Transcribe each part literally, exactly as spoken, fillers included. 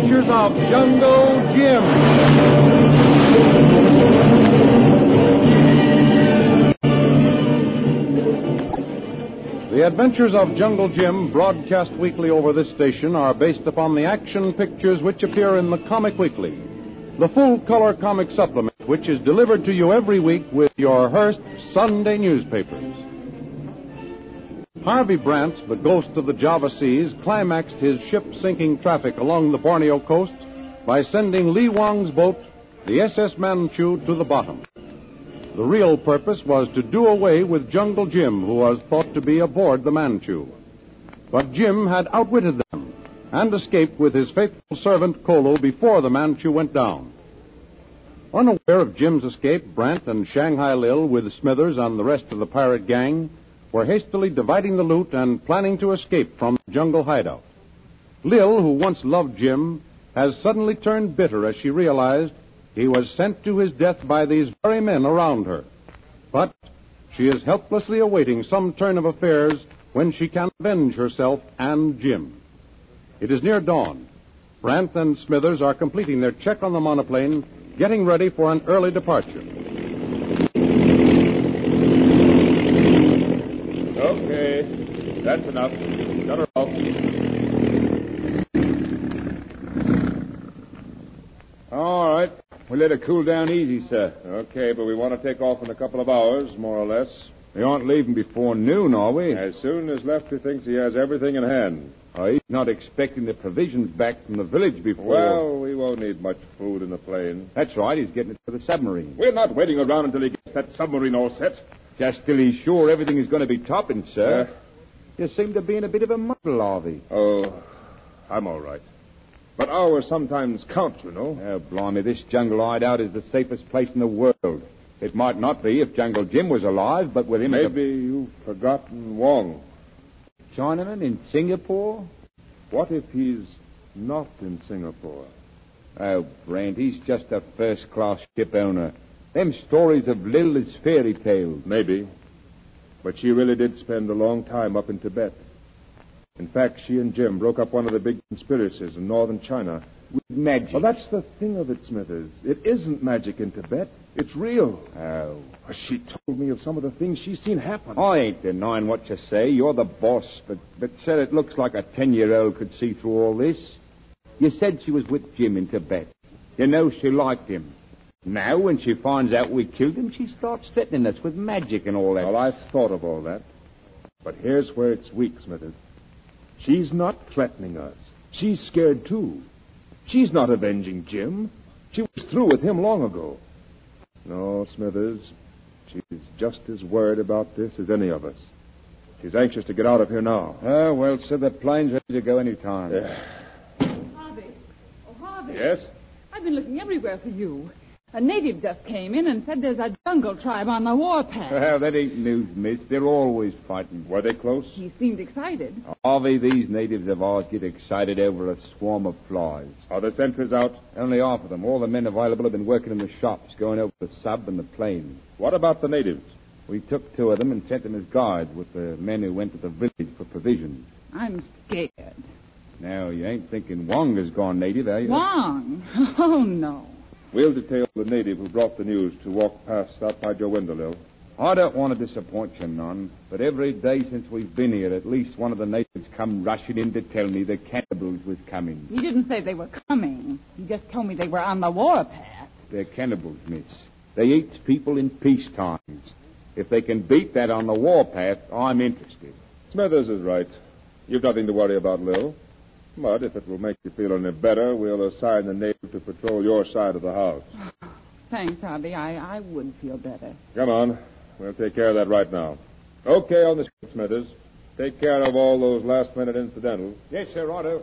Adventures of Jungle Jim. The Adventures of Jungle Jim, broadcast weekly over this station, are based upon the action pictures which appear in the Comic Weekly, the full-color comic supplement which is delivered to you every week with your Hearst Sunday newspapers. Harvey Brant, the ghost of the Java Seas, climaxed his ship-sinking traffic along the Borneo coast by sending Lee Wong's boat, the S S Manchu, to the bottom. The real purpose was to do away with Jungle Jim, who was thought to be aboard the Manchu. But Jim had outwitted them and escaped with his faithful servant Kolo before the Manchu went down. Unaware of Jim's escape, Brant and Shanghai Lil, with Smithers and the rest of the pirate gang, were hastily dividing the loot and planning to escape from the jungle hideout. Lil, who once loved Jim, has suddenly turned bitter as she realized he was sent to his death by these very men around her. But she is helplessly awaiting some turn of affairs when she can avenge herself and Jim. It is near dawn. Brant and Smithers are completing their check on the monoplane, getting ready for an early departure. Okay, that's enough. Shut her off. All right. We'll let her cool down easy, sir. Okay, but we want to take off in a couple of hours, more or less. We aren't leaving before noon, are we? As soon as Lefty thinks he has everything in hand. Oh, he's not expecting the provisions back from the village before. Well, we won't need much food in the plane. That's right. He's getting it for the submarine. We're not waiting around until he gets that submarine all set. Just till he's sure everything is going to be topping, sir. Uh, you seem to be in a bit of a muddle, Harvey. Oh, I'm all right. But hours sometimes count, you know. Oh, blimey, this jungle hideout is the safest place in the world. It might not be if Jungle Jim was alive, but with him... Maybe you've forgotten Wong. Chinaman in Singapore? What if he's not in Singapore? Oh, Brent, he's just a first-class ship owner. Them stories of Lil is fairy tales. Maybe. But she really did spend a long time up in Tibet. In fact, she and Jim broke up one of the big conspiracies in northern China. With magic. Well, that's the thing of it, Smithers. It isn't magic in Tibet. It's real. Oh. She told me of some of the things she's seen happen. I ain't denying what you say. You're the boss. But, but sir, it looks like a ten-year-old could see through all this. You said she was with Jim in Tibet. You know she liked him. Now, when she finds out we killed him, she starts threatening us with magic and all that. Well, I've thought of all that. But here's where it's weak, Smithers. She's not threatening us. She's scared, too. She's not avenging Jim. She was through with him long ago. No, Smithers, she's just as worried about this as any of us. She's anxious to get out of here now. Oh, well, sir, the plane's ready to go any time. Yeah. Harvey. Oh, Harvey. Yes? I've been looking everywhere for you. A native just came in and said there's a jungle tribe on the warpath. Well, that ain't news, miss. They're always fighting. Were they close? He seemed excited. Harvey, these natives of ours get excited over a swarm of flies. Are the sentries out? Only half of them. All the men available have been working in the shops, going over the sub and the plane. What about the natives? We took two of them and sent them as guides with the men who went to the village for provisions. I'm scared. Now, you ain't thinking Wong has gone native, are you? Wong? Oh, no. We'll detail the native who brought the news to walk past outside your window, Lil. I don't want to disappoint you none, but every day since we've been here, at least one of the natives come rushing in to tell me the cannibals was coming. He didn't say they were coming. He just told me they were on the warpath. They're cannibals, miss. They eat people in peace times. If they can beat that on the warpath, I'm interested. Smithers is right. You've nothing to worry about, Lil. But if it will make you feel any better, we'll assign the native to patrol your side of the house. Thanks, Harvey. I, I would feel better. Come on. We'll take care of that right now. Okay, on the street, Smithers. Take care of all those last-minute incidentals. Yes, sir, Otto.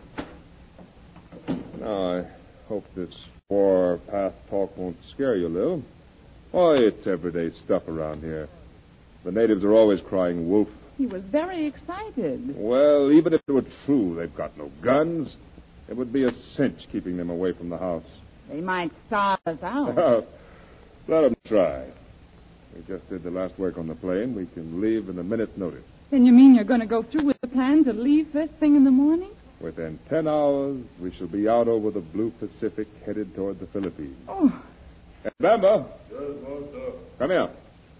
Now, I hope this warpath talk won't scare you, Lil. Why, it's everyday stuff around here. The natives are always crying wolf. He was very excited. Well, even if it were true, they've got no guns. It would be a cinch keeping them away from the house. They might starve us out. Let them try. We just did the last work on the plane. We can leave in a minute's notice. Then you mean you're going to go through with the plan to leave first thing in the morning? Within ten hours, we shall be out over the blue Pacific, headed toward the Philippines. Oh. Hey, Bamba. Yes, master. Come here.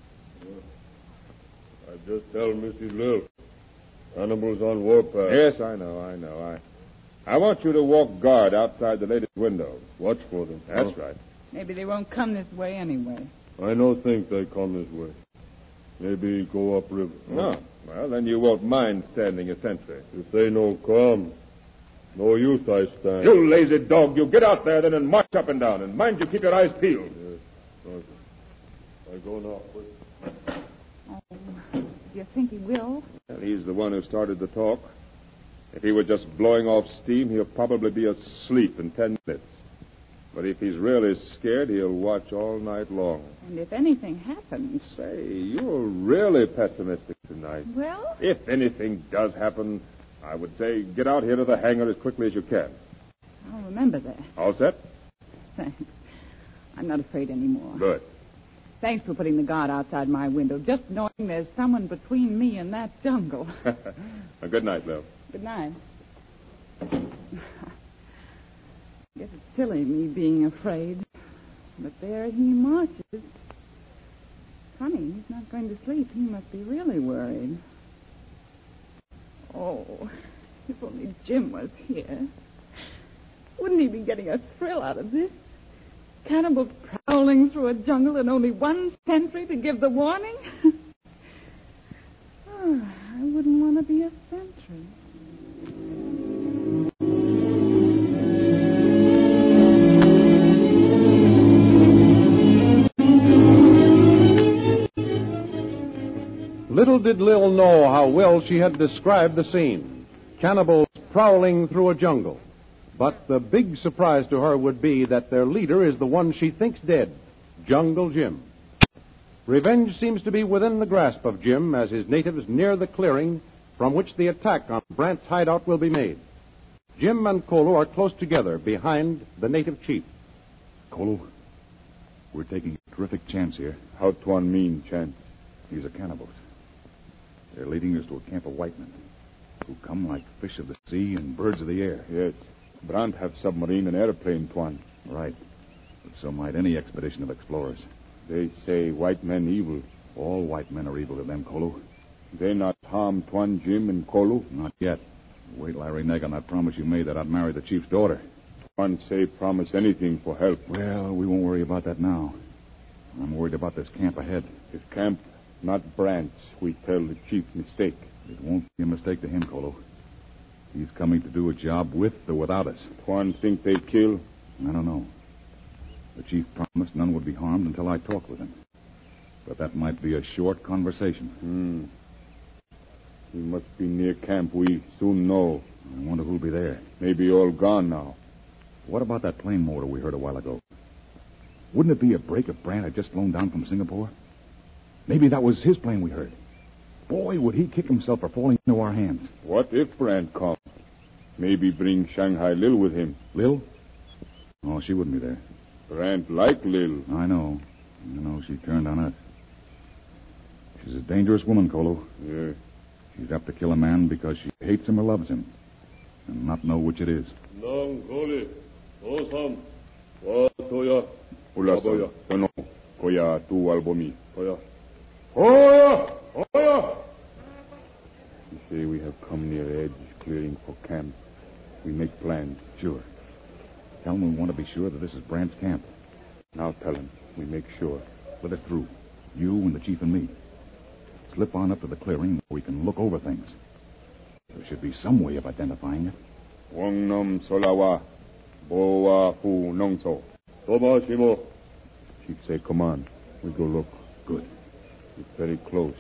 I just tell Missus Lil. Hannibal's on warpath. Yes, I know, I know. I I want you to walk guard outside the latest window. Watch for them. That's huh? right. Maybe they won't come this way anyway. I don't think they come this way. Maybe go upriver. No. Well, then you won't mind standing a sentry. If they no come, no use I stand. You lazy dog. You get out there then and march up and down. And mind you keep your eyes peeled. Yes, master. I go now. Quick. Oh, do you think he will? Well, he's the one who started the talk. If he were just blowing off steam, he'll probably be asleep in ten minutes. But if he's really scared, he'll watch all night long. And if anything happens... Say, you're really pessimistic tonight. Well? If anything does happen, I would say get out here to the hangar as quickly as you can. I'll remember that. All set? Thanks. I'm not afraid anymore. Good. Thanks for putting the guard outside my window. Just knowing there's someone between me and that jungle. Well, good night, Lil. Good night. Guess it's silly, me being afraid. But there he marches. Funny, he's not going to sleep. He must be really worried. Oh, if only Jim was here. Wouldn't he be getting a thrill out of this? Cannibals prowling through a jungle and only one sentry to give the warning? Oh, I wouldn't want to be a sentry. Little did Lil know how well she had described the scene. Cannibals prowling through a jungle. But the big surprise to her would be that their leader is the one she thinks dead, Jungle Jim. Revenge seems to be within the grasp of Jim as his natives near the clearing from which the attack on Brant's hideout will be made. Jim and Kolo are close together behind the native chief. Kolo, we're taking a terrific chance here. How Tuan mean, chance? These are cannibals. They're leading us to a camp of white men who come like fish of the sea and birds of the air. Yes. Brant have submarine and airplane, Tuan. Right. But so might any expedition of explorers. They say white men evil. All white men are evil to them, Kolo. They not harm Tuan Jim and Kolo? Not yet. Wait till I renege on that promise you made that I'd marry the chief's daughter. Tuan say promise anything for help. Well, we won't worry about that now. I'm worried about this camp ahead. If camp not Brant's, we tell the chief mistake. It won't be a mistake to him, Kolo. He's coming to do a job with or without us. Tuan think they kill? I don't know. The chief promised none would be harmed until I talked with him. But that might be a short conversation. Hmm. He must be near camp. We soon know. I wonder who'll be there. Maybe all gone now. What about that plane motor we heard a while ago? Wouldn't it be a break if Brant had just flown down from Singapore? Maybe that was his plane we heard. Boy, would he kick himself for falling into our hands. What if Brant comes? Maybe bring Shanghai Lil with him. Lil? Oh, she wouldn't be there. Brant like Lil. I know. I know she turned on us. She's a dangerous woman, Kolo. Yeah. She'd have to kill a man because she hates him or loves him. And not know which it is. Nang Goli. Osam. Wa Toya. Ulasan. Tono. Koya tu albomi. Toya. Oya! Oya! You say we have come near edge clearing for camp. We make plans. Sure. Tell him we want to be sure that this is Brant's camp. Now tell him. We make sure. Let us through. You and the chief and me. Slip on up to the clearing where we can look over things. There should be some way of identifying it. Wong nom solawa. Boa fu nongso. Toba Shimo. Chief say, come on. We go look. Good. It's very close.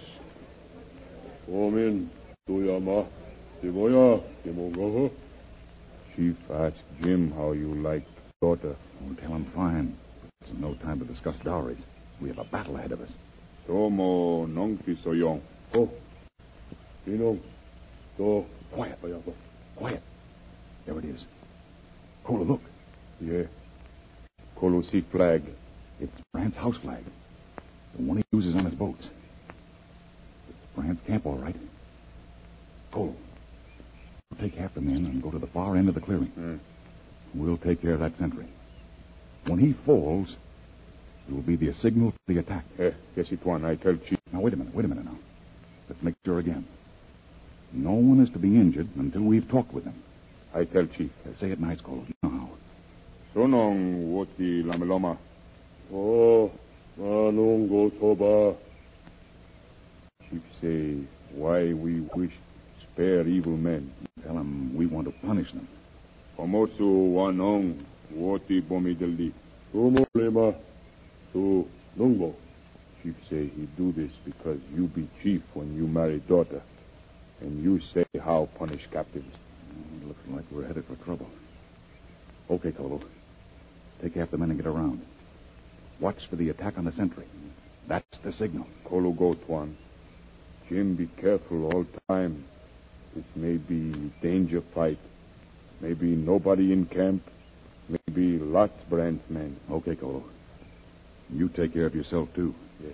Omin. Tuyama. Timoya. Timogoho. Chief asked Jim how you like daughter. We'll tell him fine. There's no time to discuss dowries. We have a battle ahead of us. Tomo nongfi soyong. Oh. Tinong. To. Quiet. Quiet. There it is. Kolo, look. Yeah. Kolosi flag. It's Brant's house flag. The one he uses on his boats. It's Brant's camp, all right. Kolo, we'll take half the the men and go to the far end of the clearing. Mm. We'll take care of that sentry. When he falls, it will be the signal for the attack. Uh, yes, it one. I tell Chief. Now, wait a minute, wait a minute now. Let's make sure again. No one is to be injured until we've talked with them. I tell Chief. Uh, say it nice, Cole. Now. Sonong woti lameloma. Oh, manong go toba. Chief say, why we wish spare evil men. Tell them we want to punish them. Famoso wanong woti bomideli. Sumo lema. Su nungo. Chief say he do this because you be chief when you marry daughter. And you say how punish captives. It looks like we're headed for trouble. Okay, Kolo. Take half the men and get around. Watch for the attack on the sentry. That's the signal. Kolo go, Tuan. Jim, be careful all time. This may be danger fight. Maybe nobody in camp. Maybe lots Brand's men. Okay, Kolo. You take care of yourself, too. Yes.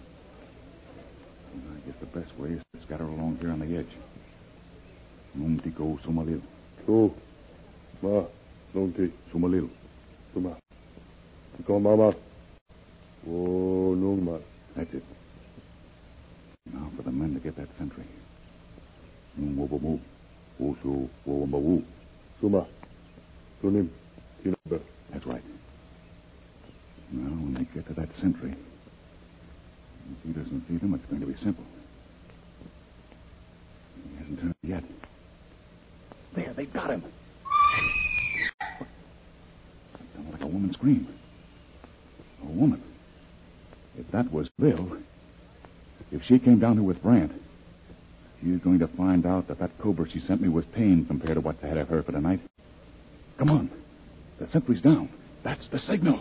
I guess the best way is to scatter along here on the edge. Numtiko Sumalil. Su. Ma. Numti. Sumalil. Suma. Tiko mama. Oh, Nungma. That's it. Now for the men to get that sentry. Nungwobomu. Osu Wombawu. Suma. Sunim. Tinaber. That's right. Now, when they get to that sentry, if he doesn't see them, it's going to be simple. He hasn't turned yet. There, they've got him. That sounded like a woman scream. A woman. If that was Bill, if she came down here with Brant, she's going to find out that that cobra she sent me was tame compared to what's ahead of her for tonight. Come on. The sentry's down. That's the signal.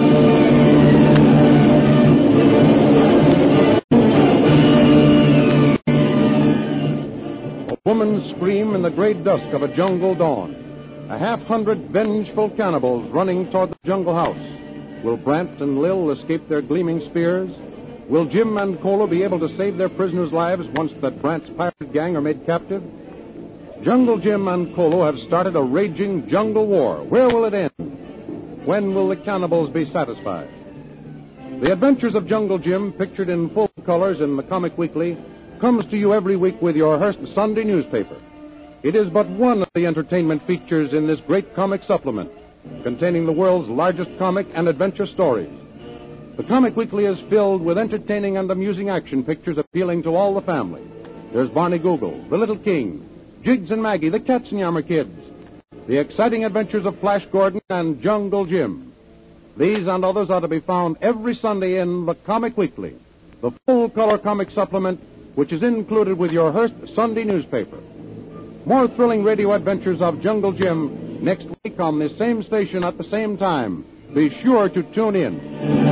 A woman's scream in the gray dusk of a jungle dawn. A half-hundred vengeful cannibals running toward the jungle house. Will Brant and Lil escape their gleaming spears? Will Jim and Kolo be able to save their prisoners' lives once that Brant's pirate gang are made captive? Jungle Jim and Kolo have started a raging jungle war. Where will it end? When will the cannibals be satisfied? The Adventures of Jungle Jim, pictured in full colors in the Comic Weekly, comes to you every week with your Hearst Sunday newspaper. It is but one of the entertainment features in this great comic supplement, containing the world's largest comic and adventure stories. The Comic Weekly is filled with entertaining and amusing action pictures appealing to all the family. There's Barney Google, The Little King, Jiggs and Maggie, the Katzenjammer Kids, the exciting adventures of Flash Gordon and Jungle Jim. These and others are to be found every Sunday in the Comic Weekly, the full-color comic supplement which is included with your Hearst Sunday newspaper. More thrilling radio adventures of Jungle Jim next week on this same station at the same time. Be sure to tune in.